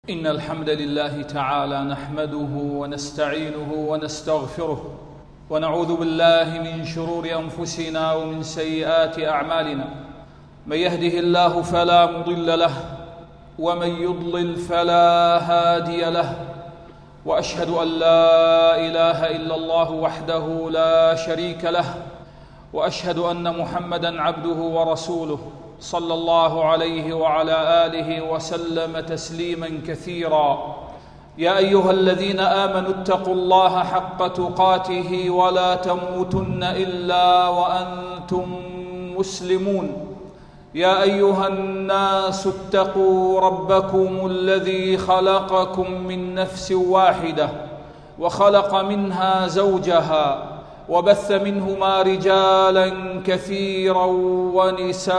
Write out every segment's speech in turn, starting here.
إن الحمد لله تعالى نحمده ونستعينه ونستغفره ونعوذ بالله من شرور أنفسنا ومن سيئات أعمالنا. من يهده الله فلا مضل له ومن يضلل فلا هادي له، وأشهد أن لا إله إلا الله وحده لا شريك له، وأشهد أن محمدًا عبده ورسوله صلى الله عليه وعلى آله وسلم تسليماً كثيراً. يا أيها الذين آمنوا اتقوا الله حق تقاته ولا تموتن إلا وأنتم مسلمون. يا أيها الناس اتقوا ربكم الذي خلقكم من نفس واحدة وخلق منها زوجها وبث منهما رجالاً كثيراً ونساء،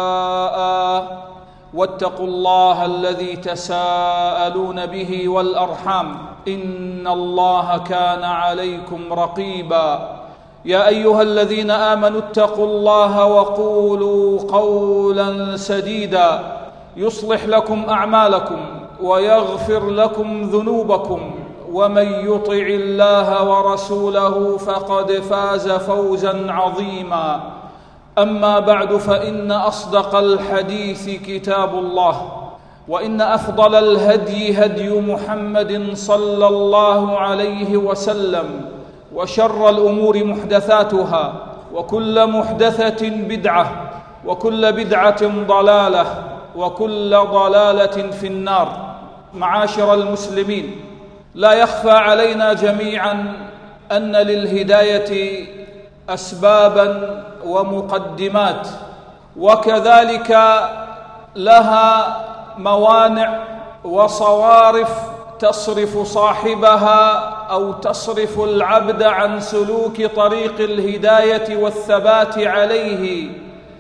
واتقوا الله الذي تساءلون به والأرحام إن الله كان عليكم رقيباً. يا أيها الذين آمنوا اتقوا الله وقولوا قولاً سديداً يصلح لكم أعمالكم ويغفر لكم ذنوبكم، ومن يطع الله ورسوله فقد فاز فوزا عظيما. أما بعد، فإن أصدق الحديث كتاب الله، وإن أفضل الهدي هدي محمد صلى الله عليه وسلم، وشر الأمور محدثاتها، وكل محدثة بدعة، وكل بدعة ضلالة، وكل ضلالة في النار. معاشر المسلمين، لا يخفى علينا جميعاً أن للهداية أسباباً ومقدمات، وكذلك لها موانع وصوارف تصرف صاحبها أو تصرف العبد عن سلوك طريق الهداية والثبات عليه،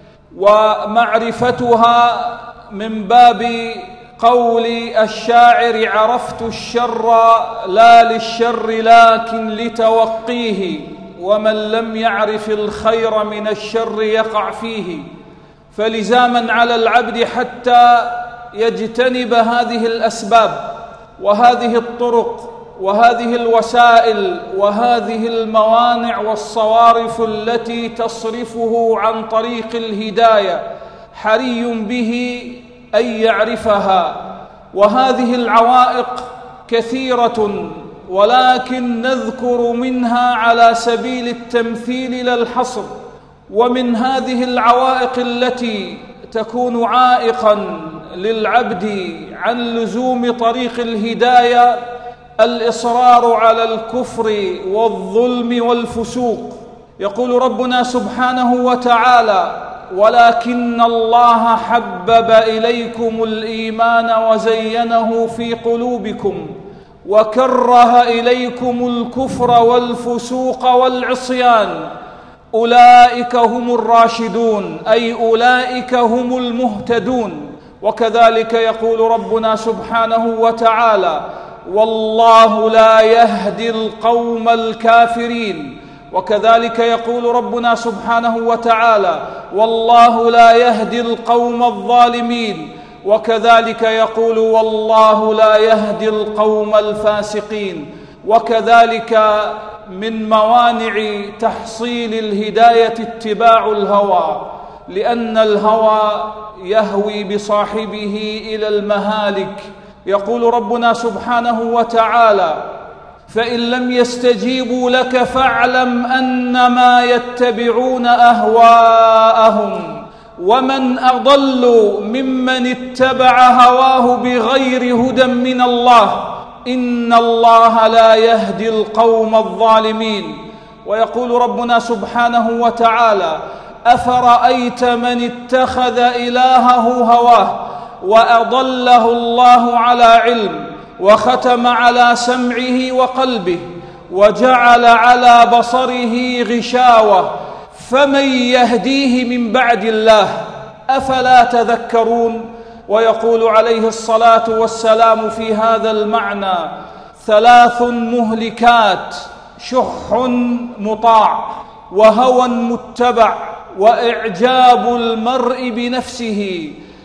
ومعرفتها من باب قول الشاعر: عرفت الشر لا للشر لكن لتوقيه، ومن لم يعرف الخير من الشر يقع فيه. فلزاما على العبد حتى يجتنب هذه الأسباب وهذه الطرق وهذه الوسائل وهذه الموانع والصوارف التي تصرفه عن طريق الهداية، حري به أن يعرفها. وهذه العوائق كثيرة، ولكن نذكر منها على سبيل التمثيل لا الحصر. ومن هذه العوائق التي تكون عائقاً للعبد عن لزوم طريق الهداية الإصرار على الكفر والظلم والفسوق. يقول ربنا سبحانه وتعالى: ولكن الله حبب إليكم الإيمان وزينه في قلوبكم وكره إليكم الكفر والفسوق والعصيان أولئك هم الراشدون، أي أولئك هم المهتدون. وكذلك يقول ربنا سبحانه وتعالى: والله لا يهدي القوم الكافرين. وكذلك يقول ربنا سبحانه وتعالى: والله لا يهدي القوم الظالمين. وكذلك يقول: والله لا يهدي القوم الفاسقين. وكذلك من موانع تحصيل الهداية اتباع الهوى، لأن الهوى يهوي بصاحبه إلى المهالك. يقول ربنا سبحانه وتعالى: فإن لم يستجيبوا لك فاعلم أنما يتبعون أهواءهم ومن أضل ممن اتبع هواه بغير هدى من الله إن الله لا يهدي القوم الظالمين. ويقول ربنا سبحانه وتعالى: أفرأيت من اتخذ إلهه هواه وأضله الله على علم وختم على سمعه وقلبه وجعل على بصره غشاوة فمن يهديه من بعد الله أفلا تذكرون. ويقول عليه الصلاة والسلام في هذا المعنى: ثلاث مهلكات: شح مطاع، وهوى متبع، وإعجاب المرء بنفسه.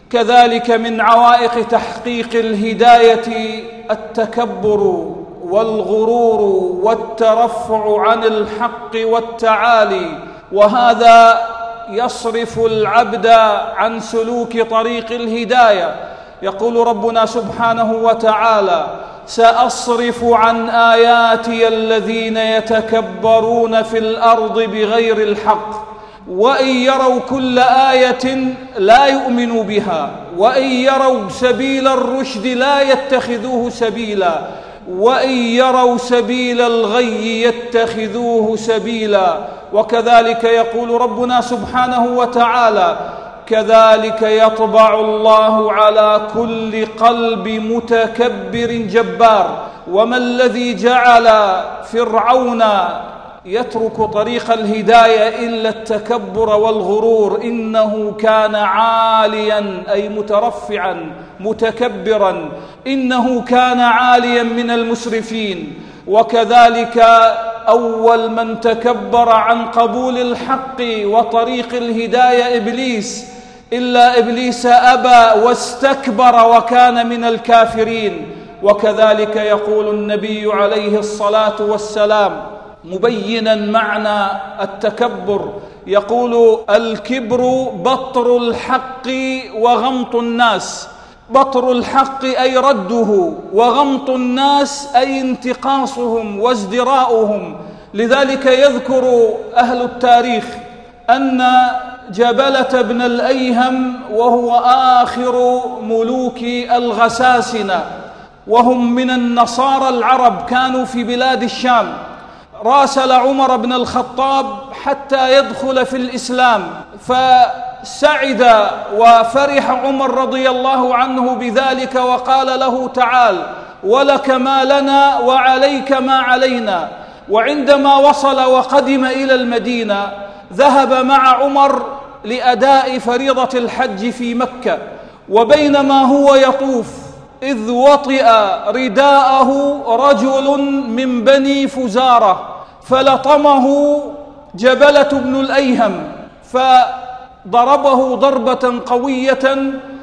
كذلك من عوائق تحقيق الهداية التكبر والغرور والترفع عن الحق والتعالي، وهذا يصرف العبد عن سلوك طريق الهداية. يقول ربنا سبحانه وتعالى: سأصرف عن آياتي الذين يتكبرون في الأرض بغير الحق وإن يروا كل آية لا يؤمنوا بها وإن يروا سبيل الرشد لا يتخذوه سبيلا وإن يروا سبيل الغي يتخذوه سبيلا. وكذلك يقول ربنا سبحانه وتعالى: كذلك يطبع الله على كل قلب متكبر جبار. وما الذي جعل فرعون يترك طريق الهداية إلا التكبر والغرور؟ إنه كان عاليا أي مترفعا متكبرا، إنه كان عاليا من المسرفين. وكذلك أول من تكبر عن قبول الحق وطريق الهداية إبليس، إلا إبليس أبى واستكبر وكان من الكافرين. وكذلك يقول النبي عليه الصلاة والسلام مبينا معنى التكبر، يقول: الكبر بطر الحق وغمط الناس. بطر الحق أي رده، وغمط الناس أي انتقاصهم وازدراؤهم. لذلك يذكر أهل التاريخ أن جبلة بن الأيهم، وهو آخر ملوك الغساسنة وهم من النصارى العرب، كانوا في بلاد الشام، راسل عمر بن الخطاب حتى يدخل في الإسلام، فسعد وفرح عمر رضي الله عنه بذلك وقال له: تعال ولك ما لنا وعليك ما علينا. وعندما وصل وقدم إلى المدينة ذهب مع عمر لأداء فريضة الحج في مكة، وبينما هو يطوف إذ وطئ رداءه رجل من بني فزارة فلطمه جبلة بن الأيهم، فضربه ضربة قوية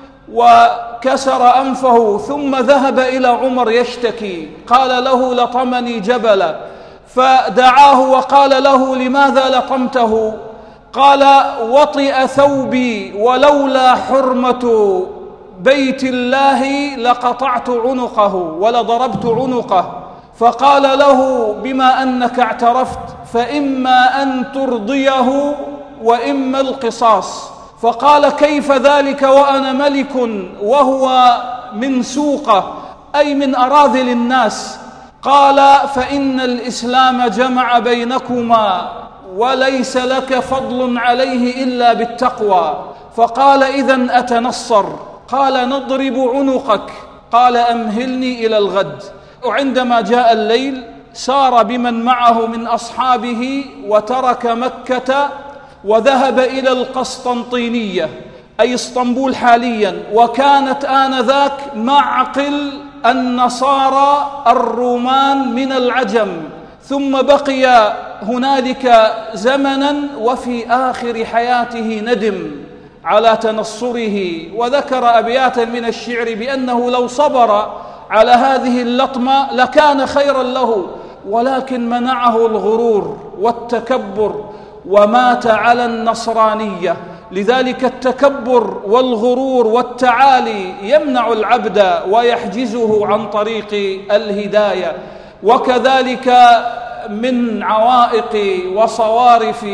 وكسر أنفه، ثم ذهب إلى عمر يشتكي، قال له: لطمني جبلة. فدعاه وقال له: لماذا لطمته؟ قال: وطئ ثوبي ولولا حرمة بيت الله لقطعت عنقه ولضربت عنقه. فقال له: بما أنك اعترفت فإما أن ترضيه وإما القصاص. فقال: كيف ذلك وأنا ملك وهو من سوقه أي من أراذل الناس؟ قال: فإن الإسلام جمع بينكما وليس لك فضل عليه إلا بالتقوى. فقال: إذن أتنصر؟ قال: نضرب عنقك. قال: أمهلني إلى الغد. وعندما جاء الليل سار بمن معه من أصحابه وترك مكة وذهب إلى القسطنطينية أي اسطنبول حاليا، وكانت آنذاك معقل النصارى الرومان من العجم. ثم بقي هنالك زمنا وفي آخر حياته ندم على تنصره، وذكر أبياتا من الشعر بأنه لو صبر على هذه اللطمة لكان خيرا له، ولكن منعه الغرور والتكبر ومات على النصرانية. لذلك التكبر والغرور والتعالي يمنع العبد ويحجزه عن طريق الهداية. وكذلك من عوائق وصوارف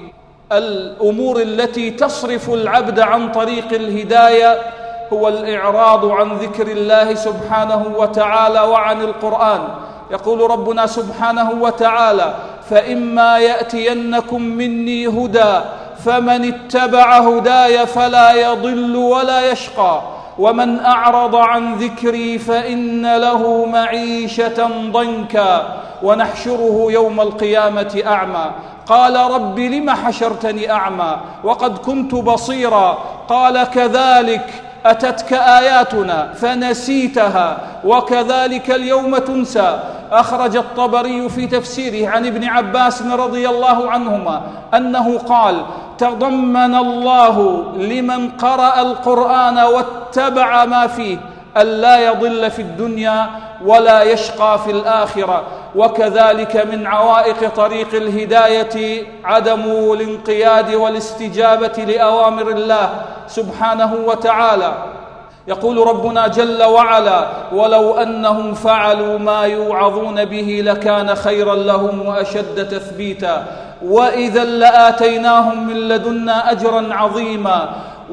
الأمور التي تصرف العبد عن طريق الهداية هو الإعراض عن ذكر الله سبحانه وتعالى وعن القرآن. يقول ربنا سبحانه وتعالى: فإما يأتينكم مني هدى فمن اتبع هداي فلا يضل ولا يشقى ومن أعرض عن ذكري فإن له معيشة ضنكا ونحشره يوم القيامة أعمى. قال: رب لم حشرتني أعمى وقد كنت بصيرا. قال: كذلك أتتك آياتنا فنسيتها وكذلك اليوم تنسى أخرج الطبري في تفسيره عن ابن عباس رضي الله عنهما أنه قال: تضمن الله لمن قرأ القرآن واتبع ما فيه أن لا يضل في الدنيا ولا يشقى في الآخرة. وكذلك من عوائق طريق الهداية عدم الانقياد والاستجابة لأوامر الله سبحانه وتعالى. يقول ربنا جل وعلا: ولو أنهم فعلوا ما يوعظون به لكان خيرا لهم وأشد تثبيتا وإذا لآتيناهم من لدنا أجرا عظيما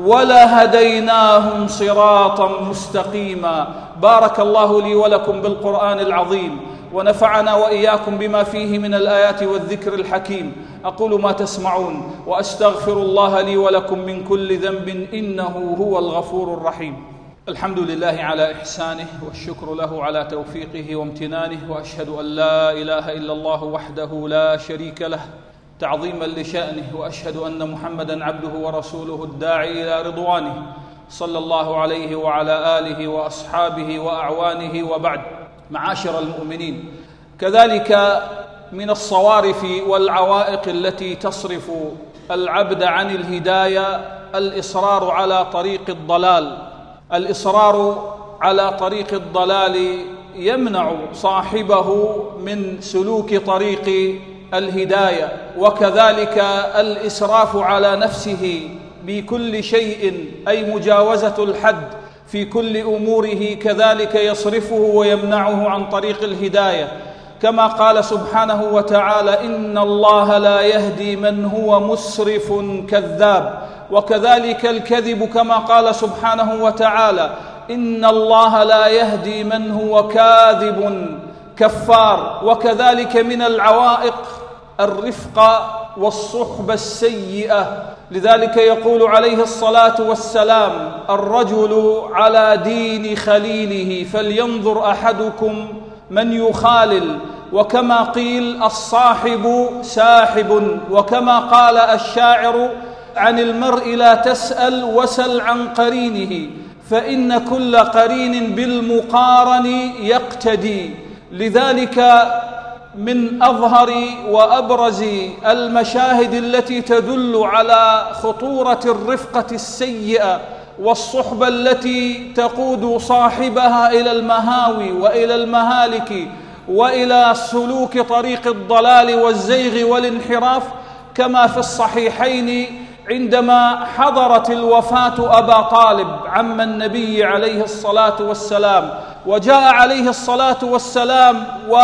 ولهديناهم صراطا مستقيما. بارك الله لي ولكم بالقرآن العظيم، ونفعنا وإياكم بما فيه من الآيات والذكر الحكيم. أقول ما تسمعون وأستغفر الله لي ولكم من كل ذنب إنه هو الغفور الرحيم. الحمد لله على إحسانه، والشكر له على توفيقه وامتنانه، وأشهد أن لا إله إلا الله وحده لا شريك له تعظيما لشأنه، وأشهد أن محمدًا عبده ورسوله الداعي إلى رضوانه، صلى الله عليه وعلى آله وأصحابه وأعوانه، وبعد. معاشر المؤمنين، كذلك من الصوارف والعوائق التي تصرف العبد عن الهداية الإصرار على طريق الضلال. الإصرار على طريق الضلال يمنع صاحبه من سلوك طريق الهداية، وكذلك الإسراف على نفسه بكل شيء أي مجاوزة الحد في كل أموره كذلك يصرفه ويمنعه عن طريق الهداية، كما قال سبحانه وتعالى: إن الله لا يهدي من هو مسرف كذاب. وكذلك الكذب كما قال سبحانه وتعالى: إن الله لا يهدي من هو كاذب كفار. وكذلك من العوائق الرفق والصحبة السيئة، لذلك يقول عليه الصلاة والسلام: الرجل على دين خليله فلينظر أحدكم من يخالل. وكما قيل: الصاحب ساحب. وكما قال الشاعر: عن المرء لا تسأل وسل عن قرينه فإن كل قرين بالمقارن يقتدي. لذلك من أظهر وأبرز المشاهد التي تدل على خطورة الرفقة السيئة والصحبة التي تقود صاحبها إلى المهاوي وإلى المهالك وإلى سلوك طريق الضلال والزيغ والانحراف، كما في الصحيحين عندما حضرت الوفاة أبا طالب عم النبي عليه الصلاة والسلام، وجاء عليه الصلاة والسلام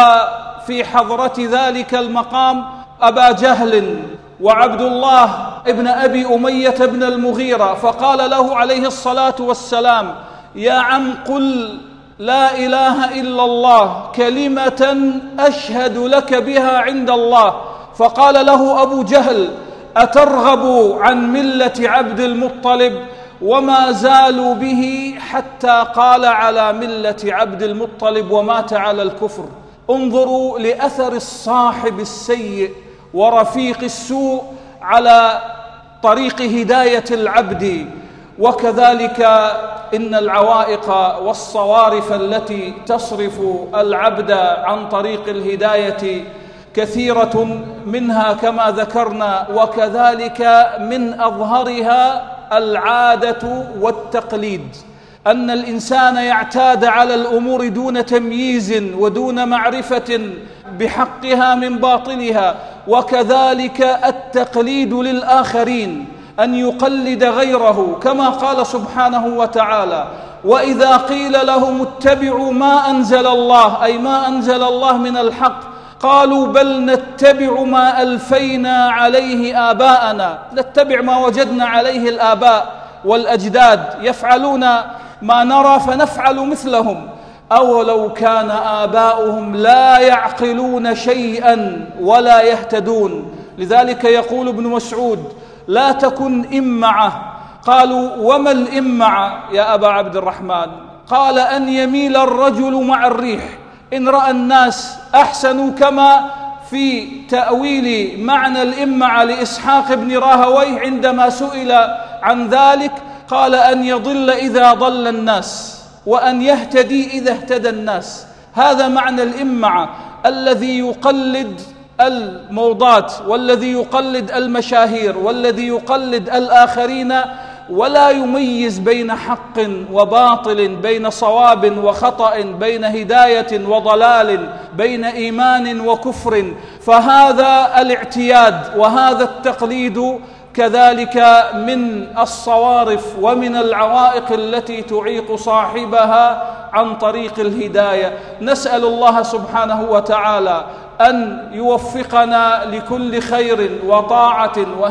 وفي حضرة ذلك المقام أبا جهل وعبد الله ابن أبي أمية بن المغيرة، فقال له عليه الصلاة والسلام: يا عم قل لا إله إلا الله كلمة أشهد لك بها عند الله. فقال له أبو جهل: أترغب عن ملة عبد المطلب؟ وما زالوا به حتى قال على ملة عبد المطلب ومات على الكفر. انظروا لأثر الصاحب السيء ورفيق السوء على طريق هداية العبد. وكذلك إن العوائق والصوارف التي تصرف العبد عن طريق الهداية كثيرة منها كما ذكرنا، وكذلك من أظهرها العادة والتقليد، أن الإنسان يعتاد على الأمور دون تمييز ودون معرفة بحقها من باطنها. وكذلك التقليد للآخرين، أن يقلد غيره، كما قال سبحانه وتعالى: وإذا قيل لهم اتبعوا ما أنزل الله، أي ما أنزل الله من الحق، قالوا بل نتبع ما ألفينا عليه آباءنا، نتبع ما وجدنا عليه الآباء والأجداد، يفعلون ما نرى فنفعل مثلهم. أولو كان آباؤهم لا يعقلون شيئا ولا يهتدون. لذلك يقول ابن مسعود: لا تكن إمعة. قالوا: وما الإمعة يا أبا عبد الرحمن؟ قال: أن يميل الرجل مع الريح، إن رأى الناس أحسنوا، كما في تأويل معنى الإمعة لإسحاق بن راهويه عندما سئل عن ذلك قال: أن يضل إذا ضل الناس، وأن يهتدي إذا اهتدى الناس. هذا معنى الإمعة، الذي يقلد الموضات والذي يقلد المشاهير والذي يقلد الآخرين ولا يميز بين حق وباطل، بين صواب وخطأ، بين هداية وضلال، بين إيمان وكفر. فهذا الاعتياد وهذا التقليد كذلك من الصوارف ومن العوائق التي تعيق صاحبها عن طريق الهداية. نسأل الله سبحانه وتعالى أن يوفقنا لكل خير وطاعة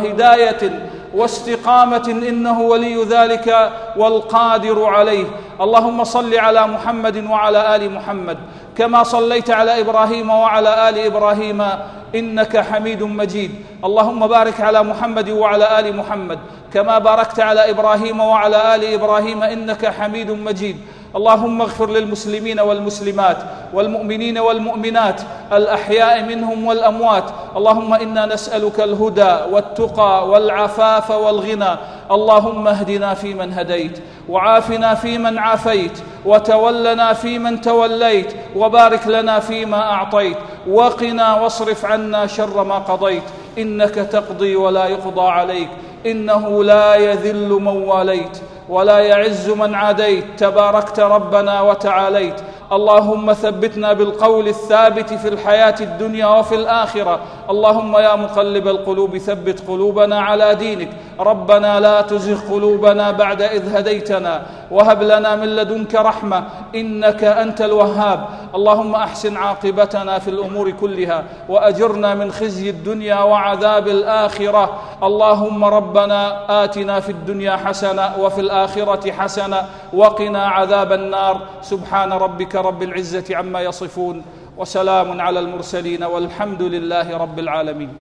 وهداية واستقامة، إنه ولي ذلك والقادر عليه. اللهم صل على محمد وعلى آل محمد كما صليت على إبراهيم وعلى آل إبراهيم إنك حميد مجيد. اللهم بارك على محمد وعلى آل محمد كما باركت على إبراهيم وعلى آل إبراهيم إنك حميد مجيد. اللهم اغفر للمسلمين والمسلمات والمؤمنين والمؤمنات الأحياء منهم والأموات. اللهم إنا نسألك الهدى والتقى والعفاف والغنى. اللهم اهدنا فيمن هديت، وعافنا فيمن عافيت، وتولنا فيمن توليت، وبارك لنا فيما أعطيت، وقنا واصرف عنا شر ما قضيت. إنك تقضي ولا يقضى عليك، إنه لا يذل من واليت ولا يعز من عاديت، تباركت ربنا وتعاليت. اللهم ثبتنا بالقول الثابت في الحياة الدنيا وفي الآخرة. اللهم يا مقلب القلوب ثبت قلوبنا على دينك. ربنا لا تزغ قلوبنا بعد إذ هديتنا وهب لنا من لدنك رحمة إنك أنت الوهاب. اللهم أحسن عاقبتنا في الأمور كلها وأجرنا من خزي الدنيا وعذاب الآخرة. اللهم ربنا آتنا في الدنيا حسنة وفي الآخرة حسنة وقنا عذاب النار. سبحان ربك رب العزة عما يصفون، وسلام على المرسلين، والحمد لله رب العالمين.